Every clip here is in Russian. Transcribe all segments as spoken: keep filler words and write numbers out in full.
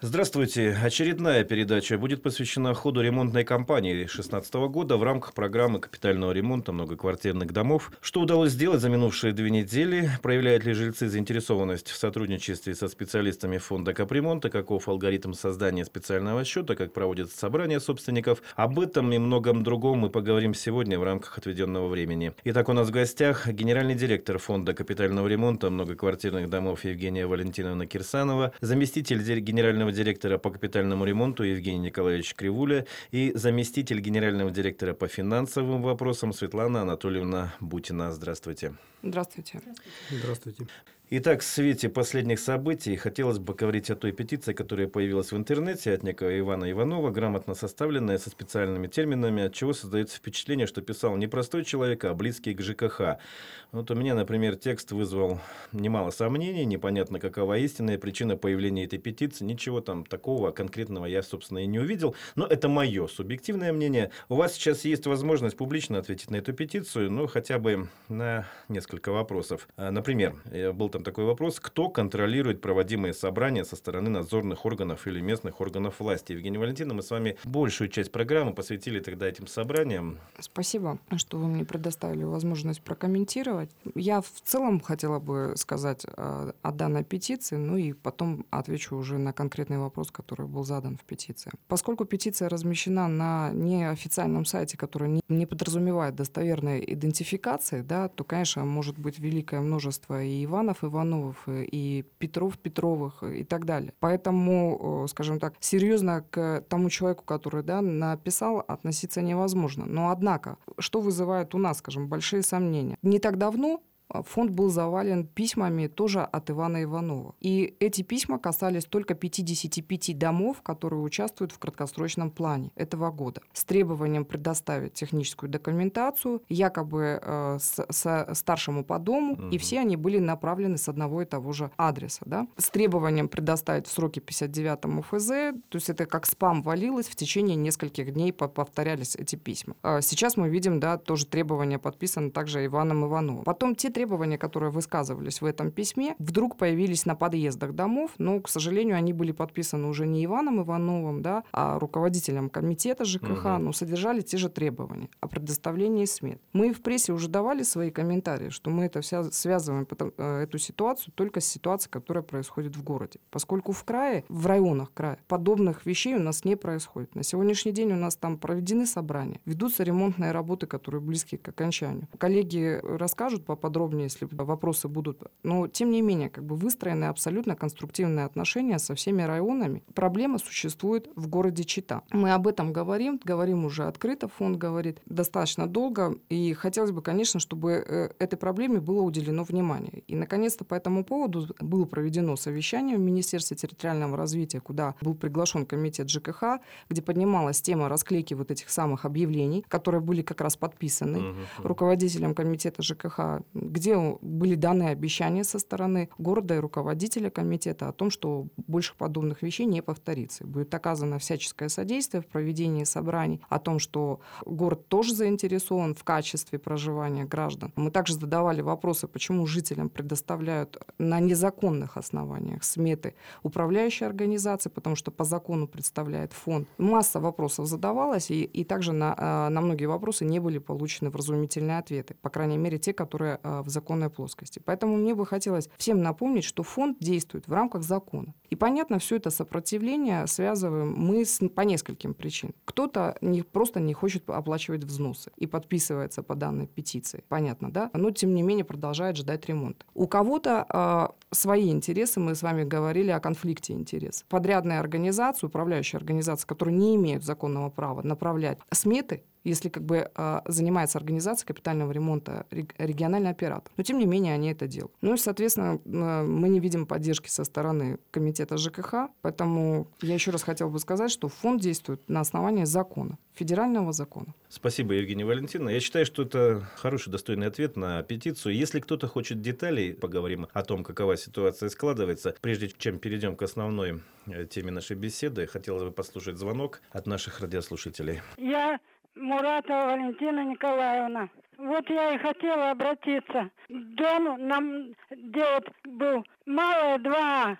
Здравствуйте. Очередная передача будет посвящена ходу ремонтной кампании две тысячи шестнадцатого года в рамках программы капитального ремонта многоквартирных домов. Что удалось сделать за минувшие две недели? Проявляют ли жильцы заинтересованность в сотрудничестве со специалистами фонда капремонта? Каков алгоритм создания специального счета? Как проводятся собрания собственников? Об этом и многом другом мы поговорим сегодня в рамках отведенного времени. Итак, у нас в гостях генеральный директор фонда капитального ремонта многоквартирных домов Евгения Валентиновна Кирсанова, заместитель генерального директора по капитальному ремонту Евгений Николаевич Кривуля и заместитель генерального директора по финансовым вопросам Светлана Анатольевна Бутина. Здравствуйте. Здравствуйте. Здравствуйте. Итак, в свете последних событий хотелось бы поговорить о той петиции, которая появилась в интернете от некого Ивана Иванова, грамотно составленная, со специальными терминами, от чего создается впечатление, что писал не простой человек, а близкий к ЖКХ. Вот у меня, например, текст вызвал немало сомнений, непонятно, какова истинная причина появления этой петиции. Ничего там такого конкретного я, собственно, и не увидел. Но это мое субъективное мнение. У вас сейчас есть возможность публично ответить на эту петицию, ну, хотя бы на несколько вопросов. Например, был там такой вопрос: кто контролирует проводимые собрания со стороны надзорных органов или местных органов власти? Евгения Валентиновна, мы с вами большую часть программы посвятили тогда этим собраниям. Спасибо, что вы мне предоставили возможность прокомментировать. Я в целом хотела бы сказать о, о данной петиции, ну и потом отвечу уже на конкретный вопрос, который был задан в петиции. Поскольку петиция размещена на неофициальном сайте, который не, не подразумевает достоверной идентификации, да, то, конечно, может быть великое множество и Иванов, Ивановых, и Петров, Петровых и так далее. Поэтому, скажем так, серьезно к тому человеку, который, да, написал, относиться невозможно. Но, однако, что вызывает у нас, скажем, большие сомнения? Не так давно фонд был завален письмами тоже от Ивана Иванова. И эти письма касались только пятидесяти пяти домов, которые участвуют в краткосрочном плане этого года, с требованием предоставить техническую документацию, якобы э, с, со старшему по дому, угу. И все они были направлены с одного и того же адреса. Да? С требованием предоставить в сроки пятьдесят девятому эф зэ, то есть это как спам валилось, в течение нескольких дней повторялись эти письма. Сейчас мы видим, да, тоже требования подписаны также Иваном Ивановым. Потом те требования, Требования, которые высказывались в этом письме, вдруг появились на подъездах домов, но, к сожалению, они были подписаны уже не Иваном Ивановым, да, а руководителем комитета ЖКХ, угу. Но содержали те же требования о предоставлении смет. Мы в прессе уже давали свои комментарии, что мы это вся связываем эту ситуацию только с ситуацией, которая происходит в городе. Поскольку в крае, в районах края, подобных вещей у нас не происходит. На сегодняшний день у нас там проведены собрания, ведутся ремонтные работы, которые близки к окончанию. Коллеги расскажут поподробнее, если вопросы будут. Но, тем не менее, как бы выстроены абсолютно конструктивные отношения со всеми районами. Проблема существует в городе Чита. Мы об этом говорим, говорим уже открыто, фонд говорит достаточно долго, и хотелось бы, конечно, чтобы этой проблеме было уделено внимание. И, наконец-то, по этому поводу было проведено совещание в Министерстве территориального развития, куда был приглашен комитет ЖКХ, где поднималась тема расклейки вот этих самых объявлений, которые были как раз подписаны uh-huh. руководителем комитета ЖКХ, где были даны обещания со стороны города и руководителя комитета о том, что больше подобных вещей не повторится. Будет оказано всяческое содействие в проведении собраний, о том, что город тоже заинтересован в качестве проживания граждан. Мы также задавали вопросы, почему жителям предоставляют на незаконных основаниях сметы управляющей организации, потому что по закону представляет фонд. Масса вопросов задавалась, и, и также на, на многие вопросы не были получены вразумительные ответы, по крайней мере, те, которые в законной плоскости. Поэтому мне бы хотелось всем напомнить, что фонд действует в рамках закона. И, понятно, все это сопротивление связываем мы с, по нескольким причинам. Кто-то не, просто не хочет оплачивать взносы и подписывается по данной петиции. Понятно, да? Но, тем не менее, продолжает ждать ремонт. У кого-то э, свои интересы, мы с вами говорили о конфликте интересов. Подрядная организация, управляющая организация, которые не имеют законного права направлять сметы, если как бы занимается организацией капитального ремонта региональный оператор. Но, тем не менее, они это делают. Ну и, соответственно, мы не видим поддержки со стороны комитета ЖКХ, поэтому я еще раз хотела бы сказать, что фонд действует на основании закона, федерального закона. Спасибо, Евгения Валентиновна. Я считаю, что это хороший, достойный ответ на петицию. Если кто-то хочет деталей, поговорим о том, какова ситуация складывается. Прежде чем перейдем к основной теме нашей беседы, хотелось бы послушать звонок от наших радиослушателей. Я Муратова Валентина Николаевна. Вот я и хотела обратиться. Дом нам делать был малое два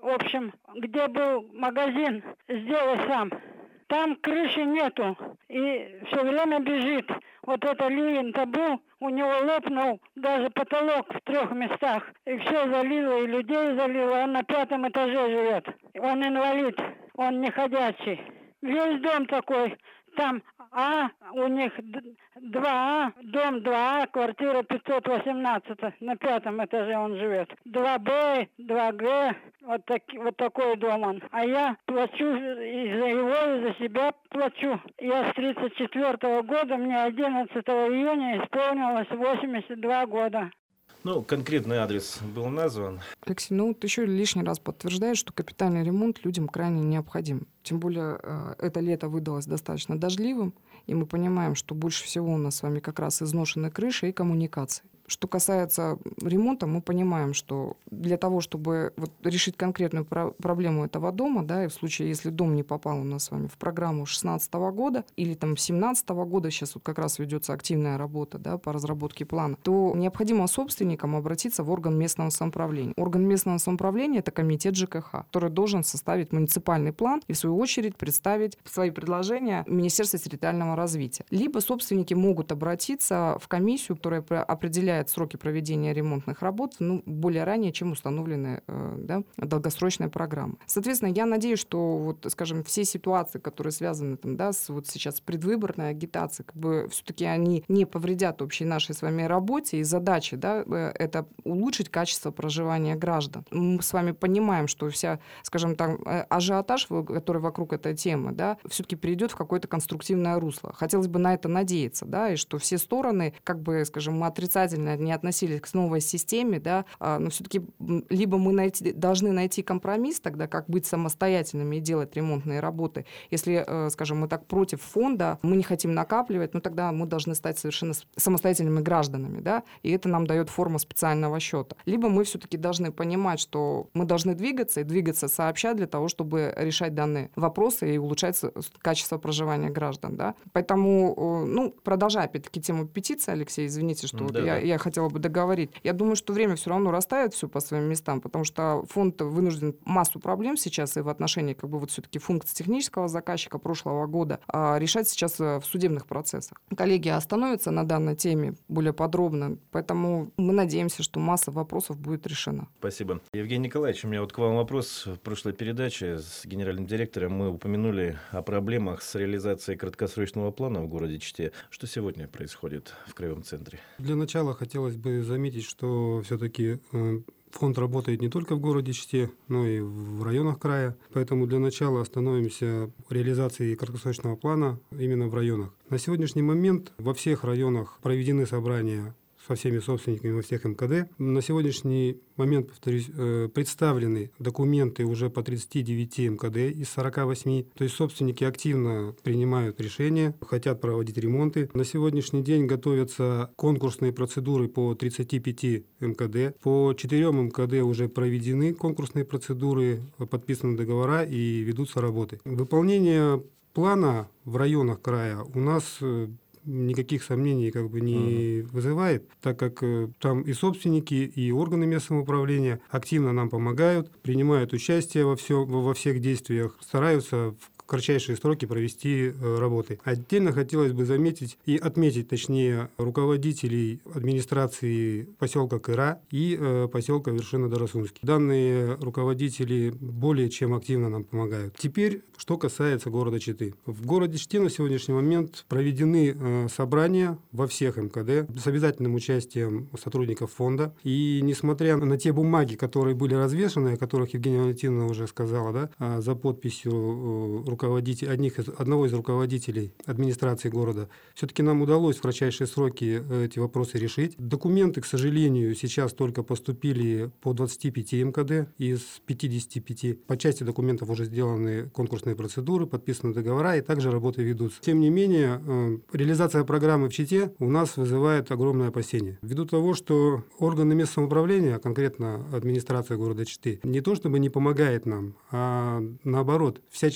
в общем, где был магазин «Сделай сам». Там крыши нету, и все время бежит. Вот это ливень-то был, у него лопнул даже потолок в трех местах. И все залило, и людей залило. Он на пятом этаже живет. Он инвалид, он не ходячий. Весь дом такой. Там А, у них два А, дом два А, квартира пятьсот восемнадцать, на пятом этаже он живет. два Б, два Г, вот, так, вот такой дом он. А я плачу и за его, и за себя плачу. Я с тридцать четвёртого года, мне одиннадцатого июня исполнилось восемьдесят два года. Ну, конкретный адрес был назван. Алексей, ну вот еще лишний раз подтверждает, что капитальный ремонт людям крайне необходим. Тем более это лето выдалось достаточно дождливым, и мы понимаем, что больше всего у нас с вами как раз изношены крыши и коммуникации. Что касается ремонта, мы понимаем, что для того, чтобы вот решить конкретную про- проблему этого дома, да, и в случае, если дом не попал у нас с вами в программу шестнадцатого года или там семнадцатого года, сейчас вот как раз ведется активная работа, да, по разработке плана, то необходимо собственникам обратиться в орган местного самоуправления. Орган местного самоуправления — это комитет ЖКХ, который должен составить муниципальный план и, в свою очередь, представить свои предложения Министерству территориального развития. Либо собственники могут обратиться в комиссию, которая определяет сроки проведения ремонтных работ, ну, более ранее, чем установлены э, да, долгосрочная программа. Соответственно, я надеюсь, что вот, скажем, все ситуации, которые связаны там, да, с вот сейчас предвыборной агитацией, как бы все-таки они не повредят общей нашей с вами работе, и задача, да, это улучшить качество проживания граждан. Мы с вами понимаем, что вся, скажем так, ажиотаж, который вокруг этой темы, да, все-таки перейдет в какое-то конструктивное русло. Хотелось бы на это надеяться, да, и что все стороны, как бы, скажем, отрицательно не относились к новой системе, да, но все-таки либо мы найти, должны найти компромисс тогда, как быть самостоятельными и делать ремонтные работы. Если, скажем, мы так против фонда, мы не хотим накапливать, ну тогда мы должны стать совершенно самостоятельными гражданами, да, и это нам дает форма специального счета. Либо мы все-таки должны понимать, что мы должны двигаться и двигаться сообща для того, чтобы решать данные вопросы и улучшать качество проживания граждан, да. Поэтому, ну, продолжая опять-таки тему петиции, Алексей, извините, что да, я, да. я хотела бы договорить. Я думаю, что время все равно расставит все по своим местам, потому что фонд вынужден массу проблем сейчас и в отношении как бы вот все-таки функций технического заказчика прошлого года а, решать сейчас в судебных процессах. Коллеги остановятся на данной теме более подробно, поэтому мы надеемся, что масса вопросов будет решена. Спасибо. Евгений Николаевич, у меня вот к вам вопрос. В прошлой передаче с генеральным директором мы упомянули о проблемах с реализацией краткосрочного плана в городе Чите. Что сегодня происходит в Краевом центре? Для начала хотелось бы заметить, что все-таки фонд работает не только в городе Чите, но и в районах края. Поэтому для начала остановимся в реализации краткосрочного плана именно в районах. На сегодняшний момент во всех районах проведены собрания со всеми собственниками во всех эм ка дэ. На сегодняшний момент, повторюсь, представлены документы уже по тридцати девяти эм ка дэ из сорока восьми. То есть собственники активно принимают решения, хотят проводить ремонты. На сегодняшний день готовятся конкурсные процедуры по тридцати пяти эм ка дэ. По четырем эм ка дэ уже проведены конкурсные процедуры, подписаны договора и ведутся работы. Выполнение плана в районах края у нас никаких сомнений как бы не uh-huh. вызывает, так как э, там и собственники, и органы местного управления активно нам помогают, принимают участие во, все, во всех действиях, стараются в кратчайшие сроки провести э, работы. Отдельно хотелось бы заметить и отметить, точнее, руководителей администрации поселка Кыра и э, поселка Вершина-Дарасунский. Данные руководители более чем активно нам помогают. Теперь, что касается города Читы. В городе Чите на сегодняшний момент проведены э, собрания во всех эм ка дэ с обязательным участием сотрудников фонда. И несмотря на те бумаги, которые были развешаны, о которых Евгения Валентиновна уже сказала, да, э, за подписью э, руководителей, одних из, одного из руководителей администрации города, все-таки нам удалось в кратчайшие сроки эти вопросы решить. Документы, к сожалению, сейчас только поступили по двадцати пяти эм ка дэ из пятидесяти пяти. По части документов уже сделаны конкурсные процедуры, подписаны договора и также работы ведутся. Тем не менее, реализация программы в Чите у нас вызывает огромное опасение. Ввиду того, что органы местного самоуправления, а конкретно администрация города Читы, не то чтобы не помогает нам, а наоборот, всячески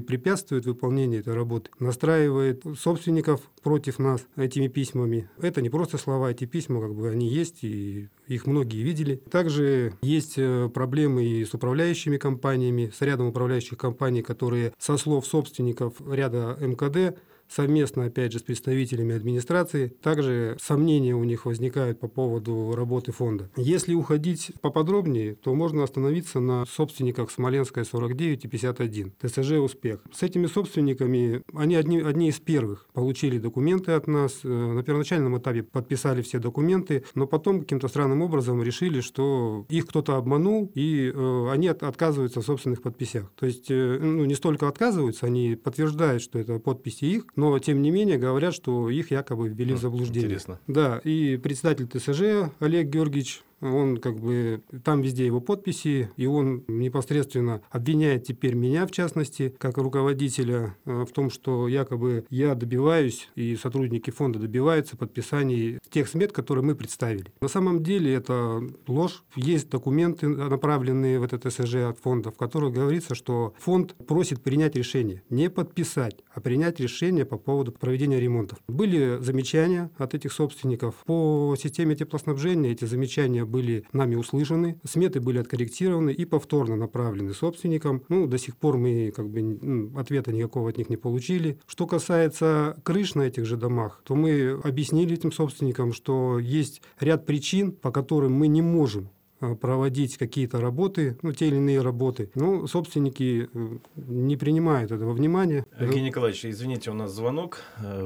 препятствует выполнению этой работы, настраивает собственников против нас этими письмами. Это не просто слова, эти письма, как бы, они есть, и их многие видели. Также есть проблемы и с управляющими компаниями, с рядом управляющих компаний, которые, со слов собственников ряда эм ка дэ, совместно, опять же, с представителями администрации, также сомнения у них возникают по поводу работы фонда. Если уходить поподробнее, то можно остановиться на собственниках Смоленская сорок девять и пятьдесят один, тэ эс жэ «Успех». С этими собственниками, они одни, одни из первых получили документы от нас, на первоначальном этапе подписали все документы, но потом каким-то странным образом решили, что их кто-то обманул, и э, они от, отказываются в собственных подписях. То есть, э, ну, не столько отказываются, они подтверждают, что это подписи их, но, тем не менее, говорят, что их якобы ввели в заблуждение. Интересно. Да, и председатель тэ эс жэ Олег Георгиевич, он как бы, там везде его подписи, и он непосредственно обвиняет теперь меня, в частности, как руководителя, в том, что якобы я добиваюсь, и сотрудники фонда добиваются подписаний тех смет, которые мы представили. На самом деле это ложь. Есть документы, направленные в это тэ эс жэ от фонда, в которых говорится, что фонд просит принять решение, не подписать, а принять решение по поводу проведения ремонтов. Были замечания от этих собственников. По системе теплоснабжения эти замечания были нами услышаны, сметы были откорректированы и повторно направлены собственникам. Ну, до сих пор мы как бы ну, ответа никакого от них не получили. Что касается крыш на этих же домах, то мы объяснили этим собственникам, что есть ряд причин, по которым мы не можем проводить какие-то работы, ну, те или иные работы. Но собственники не принимают этого внимания. Евгений Николаевич, извините, у нас звонок.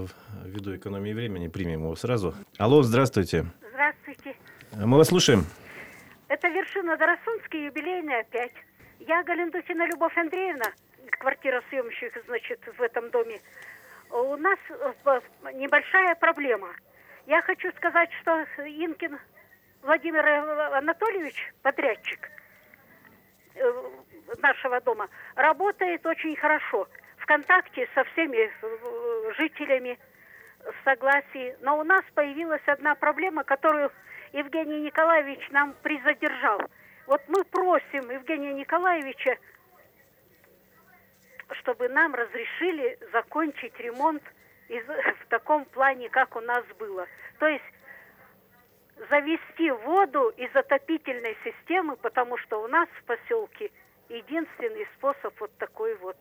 Ввиду экономии времени примем его сразу. Алло, здравствуйте. Здравствуйте. Мы вас слушаем. Это Вершина Доросунский, юбилейный опять. Я Галендухина Любовь Андреевна, квартира съемщик, значит, в этом доме. У нас небольшая проблема. Я хочу сказать, что Инкин Владимир Анатольевич, подрядчик нашего дома, работает очень хорошо. В контакте со всеми жителями, в согласии. Но у нас появилась одна проблема, которую Евгений Николаевич нам призадержал. Вот мы просим Евгения Николаевича, чтобы нам разрешили закончить ремонт из, в таком плане, как у нас было. То есть завести воду из отопительной системы, потому что у нас в поселке единственный способ вот такой вот.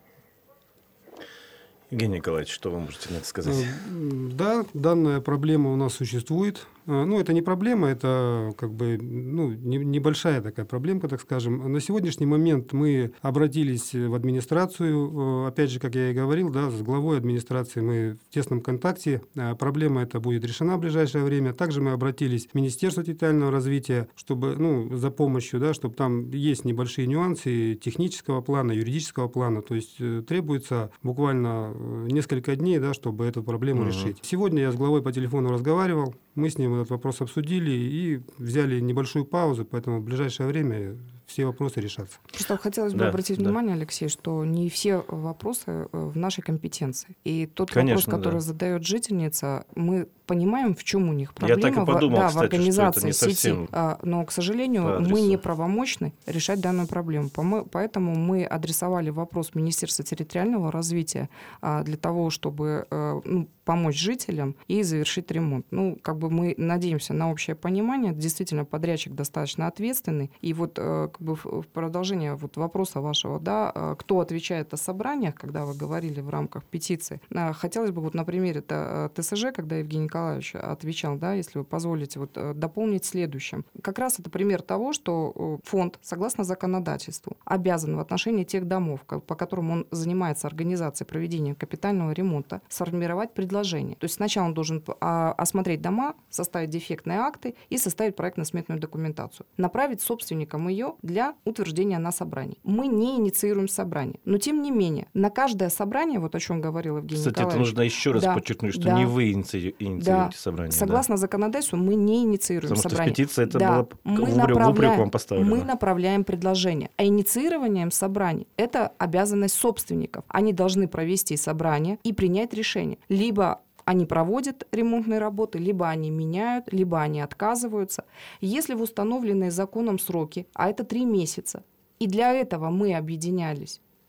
Евгений Николаевич, что вы можете на это сказать? Да, данная проблема у нас существует. Ну, это не проблема, это как бы ну, не, небольшая такая проблемка, так скажем. На сегодняшний момент мы обратились в администрацию. Опять же, как я и говорил, да, с главой администрации мы в тесном контакте. Проблема эта будет решена в ближайшее время. Также мы обратились в Министерство территориального развития, чтобы, ну, за помощью, да, чтобы там есть небольшие нюансы технического плана, юридического плана. То есть требуется буквально несколько дней, да, чтобы эту проблему uh-huh. решить. Сегодня я с главой по телефону разговаривал, мы с ним этот вопрос обсудили и взяли небольшую паузу, поэтому в ближайшее время все вопросы решатся. Просто хотелось бы да, обратить да. внимание, Алексей, что не все вопросы в нашей компетенции. И тот Конечно, вопрос, который да. задает жительница, мы понимаем, в чем у них проблема. Я так и подумал, в, да, кстати, в организации что это не сети. А, но, к сожалению, мы не правомочны решать данную проблему. Поэтому мы адресовали вопрос Министерства территориального развития а, для того, чтобы а, ну, помочь жителям и завершить ремонт. Ну, как бы мы надеемся на общее понимание. Действительно, подрядчик достаточно ответственный. И вот как бы в продолжение вот вопроса вашего, да, кто отвечает о собраниях, когда вы говорили в рамках петиции, хотелось бы вот на примере тэ эс жэ, когда Евгений Николаевич отвечал, да, если вы позволите, вот дополнить следующим. Как раз это пример того, что фонд, согласно законодательству, обязан в отношении тех домов, по которым он занимается организацией проведения капитального ремонта, сформировать предложение. То есть сначала он должен осмотреть дома, составить дефектные акты и составить проектно-сметную документацию. Направить собственникам ее для утверждения на собрании. Мы не инициируем собрание. Но, тем не менее, на каждое собрание, вот о чем говорил Евгений Кстати, Николаевич... Кстати, это нужно еще раз да, подчеркнуть, что да, не вы иници... инициируете да, собрание. Согласно да. законодательству, мы не инициируем Потому собрание. Потому что в петиции это да, было мы в направляем, упрек вам поставлено. Мы направляем предложение. А инициированием собраний – это обязанность собственников. Они должны провести собрание и принять решение. Либо они проводят ремонтные работы, либо они меняют, либо они отказываются. Если в установленные законом сроки, а это три месяца, и для этого мы объединялись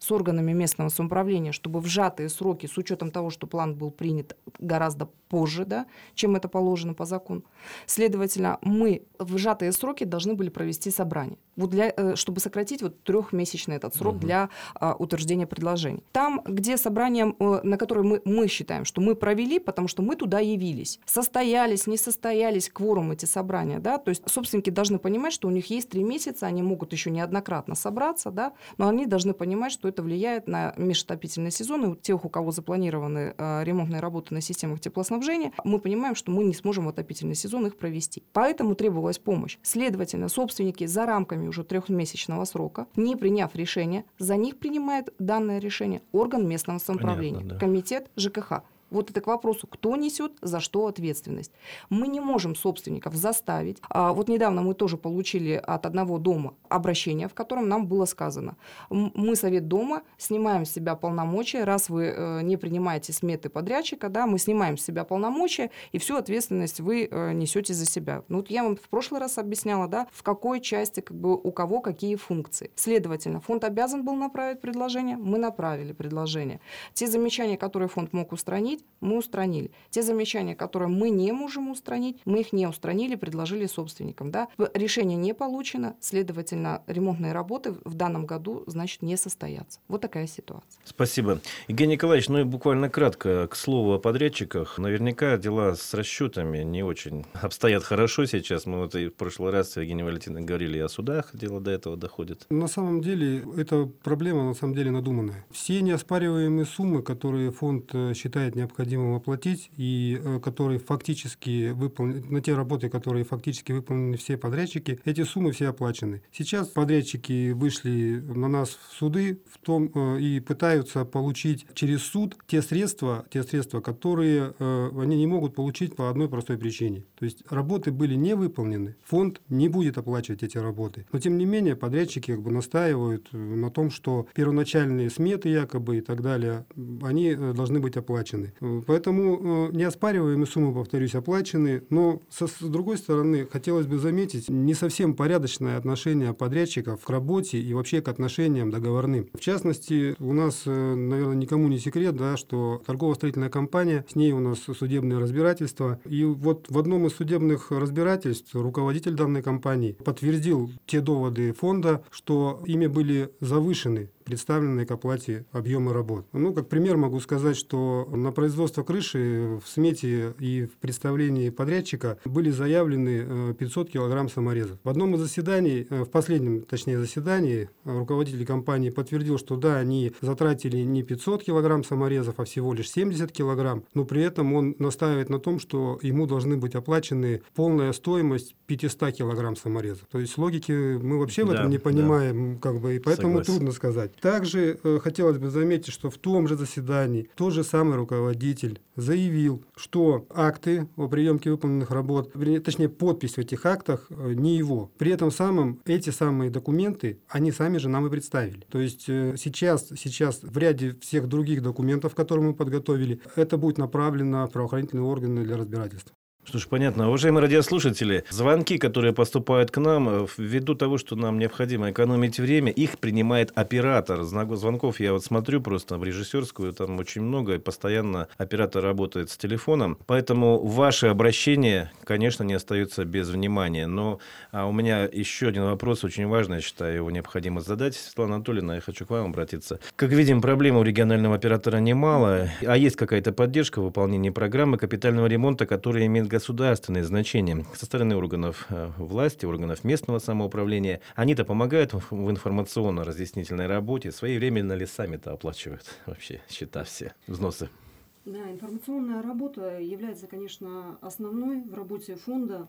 с органами местного самоуправления, чтобы в сжатые сроки, с учетом того, что план был принят гораздо позже, да, чем это положено по закону, следовательно, мы в сжатые сроки должны были провести собрание, вот для, чтобы сократить вот трехмесячный этот срок угу. для а, утверждения предложений. Там, где собрание, на которое мы, мы считаем, что мы провели, потому что мы туда явились, состоялись, не состоялись, кворум эти собрания, да, то есть собственники должны понимать, что у них есть три месяца, они могут еще неоднократно собраться, да, но они должны понимать, что это влияет на межотопительный сезон, и у тех, у кого запланированы а, ремонтные работы на системах теплоснабжения, мы понимаем, что мы не сможем в отопительный сезон их провести. Поэтому требовалась помощь. Следовательно, собственники за рамками уже трехмесячного срока, не приняв решение, за них принимает данное решение орган местного самоуправления, Понятно, да. комитет ЖКХ. Вот это к вопросу, кто несет за что ответственность. Мы не можем собственников заставить. А вот недавно мы тоже получили от одного дома обращение, в котором нам было сказано: мы, совет дома, снимаем с себя полномочия, раз вы э, не принимаете сметы подрядчика, да, мы снимаем с себя полномочия, и всю ответственность вы э, несете за себя. Ну, вот я вам в прошлый раз объясняла, да, в какой части, как бы, у кого какие функции. Следовательно, фонд обязан был направить предложение, мы направили предложение. Те замечания, которые фонд мог устранить, мы устранили. Те замечания, которые мы не можем устранить, мы их не устранили, предложили собственникам. Да? Решение не получено, следовательно, ремонтные работы в данном году, значит, не состоятся. Вот такая ситуация. Спасибо. Евгений Николаевич, ну и буквально кратко к слову о подрядчиках. Наверняка дела с расчетами не очень обстоят хорошо сейчас. Мы вот и в прошлый раз с Евгением Валентиновной говорили и о судах, дело до этого доходит. На самом деле, эта проблема на самом деле надуманная. Все неоспариваемые суммы, которые фонд считает необходимыми, необходимо оплатить, и э, которые фактически выполнены, на те работы, которые фактически выполнены все подрядчики, эти суммы все оплачены. Сейчас подрядчики вышли на нас в суды в том, э, и пытаются получить через суд те средства, те средства, которые э, они не могут получить по одной простой причине. То есть работы были не выполнены, фонд не будет оплачивать эти работы. Но тем не менее подрядчики как бы настаивают на том, что первоначальные сметы якобы и так далее, они должны быть оплачены. Поэтому неоспариваемые суммы, повторюсь, оплачены, но со, с другой стороны хотелось бы заметить не совсем порядочное отношение подрядчиков к работе и вообще к отношениям договорным. В частности, у нас, наверное, никому не секрет, да, что торгово-строительная компания, с ней у нас судебные разбирательства, и вот в одном из судебных разбирательств руководитель данной компании подтвердил те доводы фонда, что ими были завышены представленные к оплате объемы работ. Ну, как пример могу сказать, что на производство крыши в смете и в представлении подрядчика были заявлены пятьсот килограмм саморезов. В одном из заседаний, в последнем, точнее, заседании, руководитель компании подтвердил, что да, они затратили не пятьсот килограмм саморезов, а всего лишь семьдесят килограмм, но при этом он настаивает на том, что ему должны быть оплачены полная стоимость пятьсот килограмм саморезов. То есть логики мы вообще в этом да, не понимаем, да. как бы, и поэтому Согласен. Трудно сказать. Также э, хотелось бы заметить, что в том же заседании тот же самый руководитель заявил, что акты о приемке выполненных работ, вернее, точнее подпись в этих актах э, не его. При этом самом эти самые документы они сами же нам и представили. То есть э, сейчас, сейчас в ряде всех других документов, которые мы подготовили, это будет направлено в правоохранительные органы для разбирательства. Что ж, понятно. Уважаемые радиослушатели, звонки, которые поступают к нам, ввиду того, что нам необходимо экономить время, их принимает оператор. Звонков я вот смотрю просто в режиссерскую, там очень много, и постоянно оператор работает с телефоном. Поэтому ваши обращения, конечно, не остаются без внимания. Но а у меня еще один вопрос, очень важный, я считаю, его необходимо задать. Светлана Анатольевна, я хочу к вам обратиться. Как видим, проблем у регионального оператора немало, а есть какая-то поддержка в выполнении программы капитального ремонта, которая имеет государственное значение со стороны органов власти, органов местного самоуправления. Они-то помогают в информационно-разъяснительной работе. Своевременно ли сами-то оплачивают вообще счета все, взносы? Да, информационная работа является, конечно, основной в работе фонда.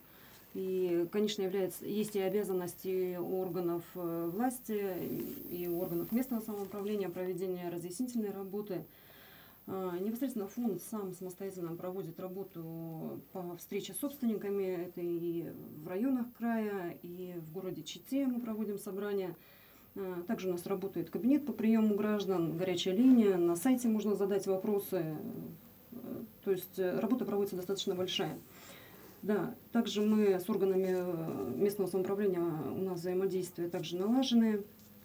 И, конечно, является, есть и обязанности у органов власти, и у органов местного самоуправления проведения разъяснительной работы. Непосредственно фонд сам самостоятельно проводит работу по встрече с собственниками. Это и в районах края, и в городе Чите мы проводим собрания. Также у нас работает кабинет по приему граждан, горячая линия. На сайте можно задать вопросы. То есть работа проводится достаточно большая. Да, также мы с органами местного самоуправления, у нас взаимодействие также налажены.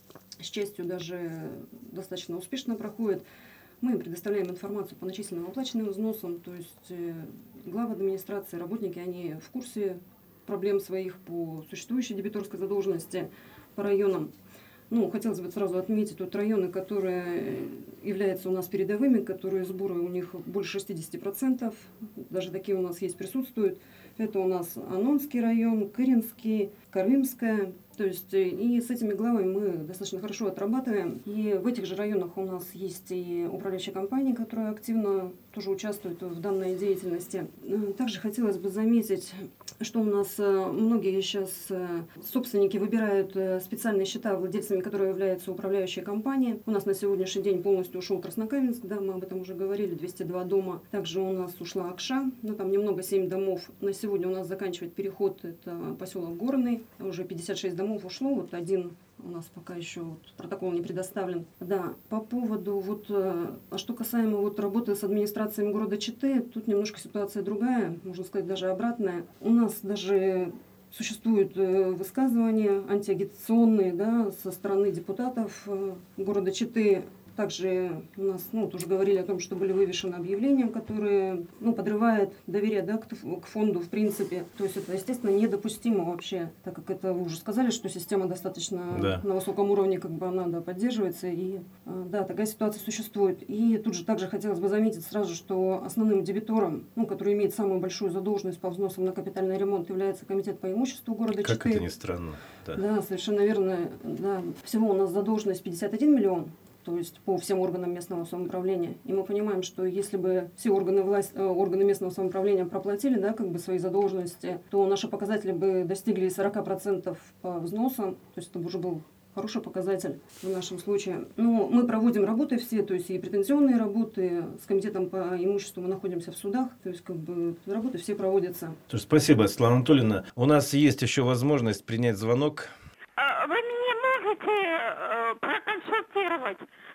с частью даже достаточно успешно проходит. Мы им предоставляем информацию по начисленным оплаченным взносам, то есть главы администрации, работники, они в курсе проблем своих по существующей дебиторской задолженности по районам. Ну, хотелось бы сразу отметить тут районы, которые являются у нас передовыми, которые сборы у них больше шестьдесят процентов, даже такие у нас есть, присутствуют. Это у нас Анонский район, Кыринский, Карымская. То есть и с этими главами мы достаточно хорошо отрабатываем. И в этих же районах у нас есть и управляющие компании, которые активно тоже участвуют в данной деятельности. Также хотелось бы заметить, что у нас многие сейчас собственники выбирают специальные счета, владельцами которых являются управляющие компании. У нас на сегодняшний день полностью ушел Краснокаменск, да, мы об этом уже говорили, двести два дома. Также у нас ушла Акша, ну там немного, семь домов. На сегодня у нас заканчивает переход, это поселок Горный, уже пятьдесят шесть домов ушло, вот один у нас пока еще вот протокол не предоставлен. Да, по поводу вот, а что касаемо вот работы с администрацией города Читы, тут немножко ситуация другая, можно сказать даже обратная. У нас даже существуют высказывания антиагитационные, да, со стороны депутатов города Читы. Также у нас, ну, тоже говорили о том, что были вывешены объявления, которые, ну, подрывают доверие, да, к, к фонду в принципе. То есть это, естественно, недопустимо вообще, так как это вы уже сказали, что система достаточно да. на высоком уровне, как бы она, да, поддерживается. И, да, такая ситуация существует. И тут же также хотелось бы заметить сразу, что основным дебитором, ну, который имеет самую большую задолженность по взносам на капитальный ремонт, является комитет по имуществу города Читы. Как это ни странно. Да. да, совершенно верно. Да. Всего у нас задолженность пятьдесят один миллион. То есть по всем органам местного самоуправления. И мы понимаем, что если бы все органы власти, органы местного самоуправления проплатили, да, как бы свои задолженности, то наши показатели бы достигли сорок процентов по взносам. То есть это уже был хороший показатель в нашем случае. Но мы проводим работы все, то есть и претензионные работы. С комитетом по имуществу мы находимся в судах. То есть как бы работы все проводятся. Спасибо, Светлана Анатольевна. У нас есть еще возможность принять звонок. Вы меня можете проконсультировать?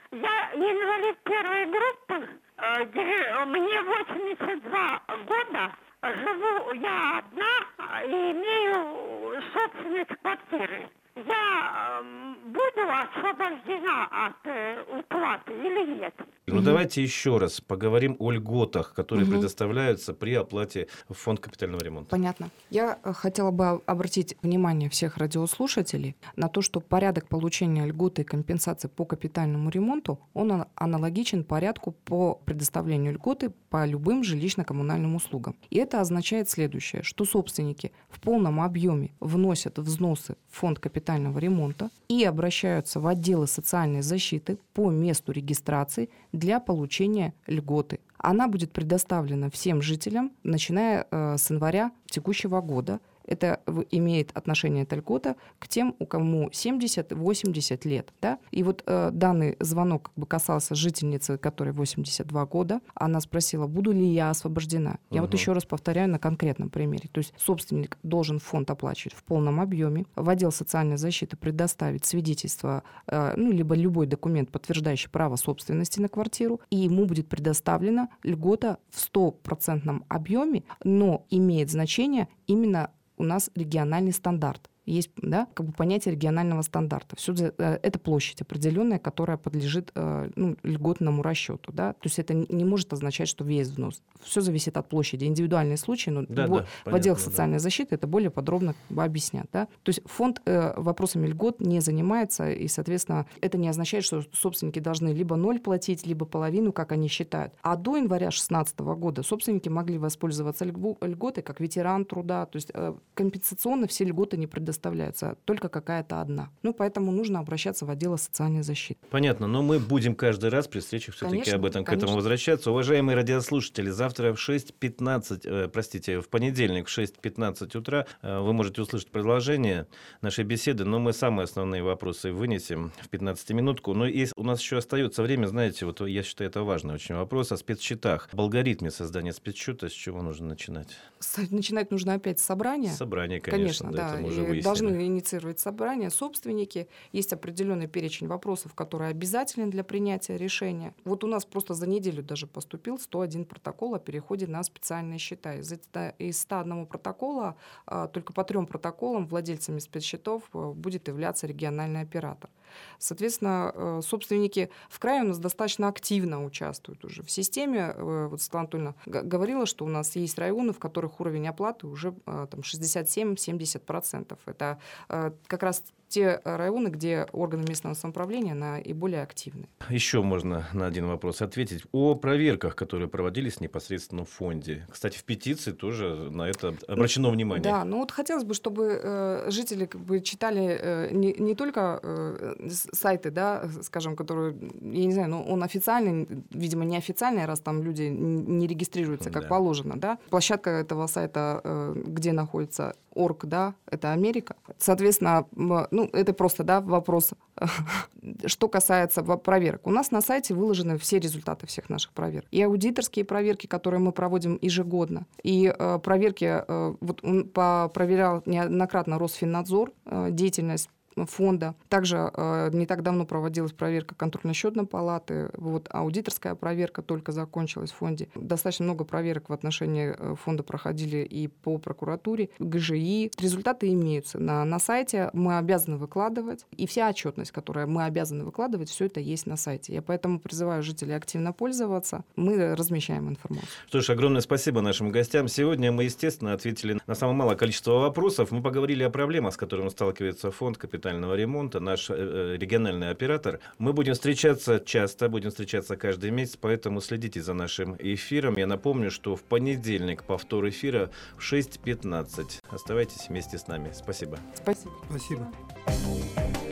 Я инвалид первой группы, мне восемьдесят два года, живу я одна и имею собственность квартиры. Я буду освобождена от э, уплаты или нет? Ну, угу. Давайте еще раз поговорим о льготах, которые угу. предоставляются при оплате в фонд капитального ремонта. Понятно. Я хотела бы обратить внимание всех радиослушателей на то, что порядок получения льготы и компенсации по капитальному ремонту, он аналогичен порядку по предоставлению льготы по любым жилищно-коммунальным услугам. И это означает следующее, что собственники в полном объеме вносят взносы в фонд капитального ремонта и обращаются в отделы социальной защиты по месту регистрации для получения льготы. Она будет предоставлена всем жителям, начиная э, с января текущего года. Это имеет отношение, эта льгота, к тем, у кому семьдесят-восемьдесят лет. Да? И вот э, данный звонок как бы касался жительницы, которой восемьдесят два года. Она спросила, буду ли я освобождена. Я угу. вот еще раз повторяю на конкретном примере. То есть собственник должен фонд оплачивать в полном объеме. В отдел социальной защиты предоставить свидетельство, э, ну, либо любой документ, подтверждающий право собственности на квартиру, и ему будет предоставлена льгота в стопроцентном объеме, но имеет значение именно у нас региональный стандарт. Есть, да, как бы понятие регионального стандарта. Все это площадь определенная, которая подлежит ну, льготному расчету. Да? То есть это не может означать, что весь взнос. Все зависит от площади. Индивидуальные случаи, но да, в, да, в отделах понятно, социальной да. защиты это более подробно как бы объяснят. Да? То есть фонд э, вопросами льгот не занимается, и, соответственно, это не означает, что собственники должны либо ноль платить, либо половину, как они считают. А до января две тысячи шестнадцатого года собственники могли воспользоваться льготой как ветеран труда. То есть э, компенсационно все льготы не предоставляются. Только какая-то одна. Ну, поэтому нужно обращаться в отделы социальной защиты. Понятно, но мы будем каждый раз при встречах все-таки конечно, об этом, конечно. К этому возвращаться. Уважаемые радиослушатели, завтра в шесть пятнадцать, э, простите, в понедельник в шесть пятнадцать утра э, вы можете услышать продолжение нашей беседы, но мы самые основные вопросы вынесем в пятнадцатиминутку. Но есть, у нас еще остается время, знаете, вот я считаю, это важный очень вопрос о спецсчетах. Об алгоритме создания спецсчета, с чего нужно начинать? Начинать нужно опять с собрания. С собрания, конечно, конечно да, это мы уже выяснили. должны инициировать собрание собственники. Есть определенный перечень вопросов, который обязателен для принятия решения. Вот у нас просто за неделю даже поступил сто один протокол о переходе на специальные счета. Из, из ста одного протокола только по трем протоколам владельцами спецсчетов будет являться региональный оператор. Соответственно, собственники в крае у нас достаточно активно участвуют уже в системе. Вот Светлана Анатольевна говорила, что у нас есть районы, в которых уровень оплаты уже там, шестьдесят семь - семьдесят процентов. Это как раз те районы, где органы местного самоуправления наиболее активны. Еще можно на один вопрос ответить. О проверках, которые проводились непосредственно в фонде. Кстати, в петиции тоже на это обращено внимание. Да, ну вот хотелось бы, чтобы э, жители как бы читали э, не, не только э, сайты, да, скажем, которые, я не знаю, ну он официальный, видимо, неофициальный, раз там люди не регистрируются как да. положено, да. Площадка этого сайта, э, где находится орг, да, это Америка. Соответственно, ну, это просто, да, вопрос. Что касается проверок. У нас на сайте выложены все результаты всех наших проверок. И аудиторские проверки, которые мы проводим ежегодно, и э, проверки, э, вот он проверял неоднократно Росфиннадзор, э, деятельность фонда. Также э, не так давно проводилась проверка контрольно-счетной палаты. Вот аудиторская проверка только закончилась в фонде. Достаточно много проверок в отношении фонда проходили и по прокуратуре, ГЖИ. Результаты имеются. На, на сайте мы обязаны выкладывать. И вся отчетность, которую мы обязаны выкладывать, все это есть на сайте. Я поэтому призываю жителей активно пользоваться. Мы размещаем информацию. Что ж, огромное спасибо нашим гостям. Сегодня мы, естественно, ответили на самое малое количество вопросов. Мы поговорили о проблемах, с которыми сталкивается фонд капитального ремонта, наш э, региональный оператор. Мы будем встречаться часто, будем встречаться каждый месяц, поэтому следите за нашим эфиром. Я напомню, что в понедельник повтор эфира в шесть пятнадцать. Оставайтесь вместе с нами. Спасибо. Спасибо. Спасибо.